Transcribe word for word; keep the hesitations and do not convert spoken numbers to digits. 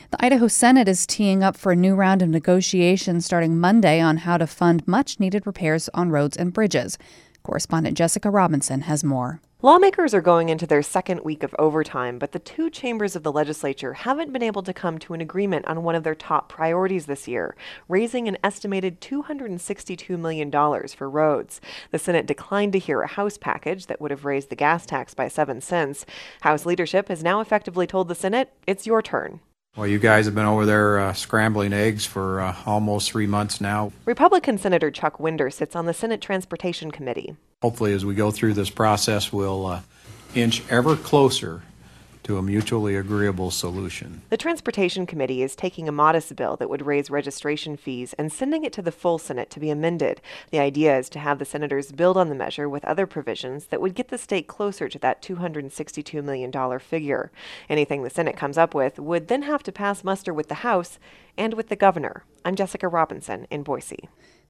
The Idaho Senate is teeing up for a new round of negotiations starting Monday on how to fund much-needed repairs on roads and bridges. Correspondent Jessica Robinson has more. Lawmakers are going into their second week of overtime, but the two chambers of the legislature haven't been able to come to an agreement on one of their top priorities this year, raising an estimated two hundred sixty-two million dollars for roads. The Senate declined to hear a House package that would have raised the gas tax by seven cents. House leadership has now effectively told the Senate, it's your turn. Well, you guys have been over there uh, scrambling eggs for uh, almost three months now. Republican Senator Chuck Winder sits on the Senate Transportation Committee. Hopefully, as we go through this process, we'll uh, inch ever closer to a mutually agreeable solution. The Transportation Committee is taking a modest bill that would raise registration fees and sending it to the full Senate to be amended. The idea is to have the senators build on the measure with other provisions that would get the state closer to that two hundred sixty-two million dollars figure. Anything the Senate comes up with would then have to pass muster with the House and with the governor. I'm Jessica Robinson in Boise.